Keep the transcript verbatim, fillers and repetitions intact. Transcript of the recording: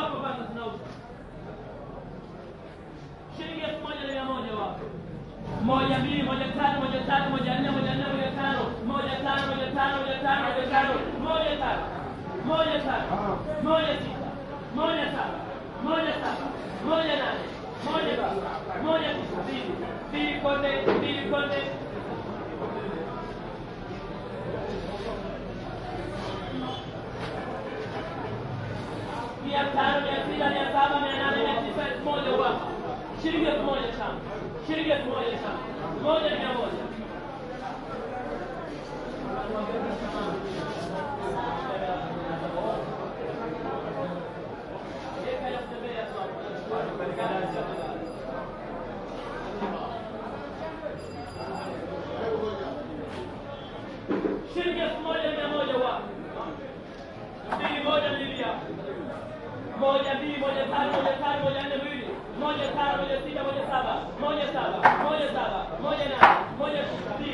wapo bado tunauza. Shilingi elfu moja na mia moja wapo. Moja mbili, moja tatu, moja tatu, moja nne, moja nne, moja tano, moja tano, moja tano, moja tano, moja tano, moja tano, moja tano, moja sita, moja saba, moja saba, moja nane, moja tisa, moja tisa, mbili, mbili konde, mbili konde. Mia tano, mia sita, mia saba, mia nane, mia tisa, elfu moja wapo. Shilingi elfu moja tano. Shilingi elfu moja tano. Moja mia moja. Shilingi elfu moja mia moja wapo. Mbili moja mbili hapo. Moja mbili moja tano moja tano moja nne mbili moja tano moja sita moja saba moja saba moja saba moja nane moja tisa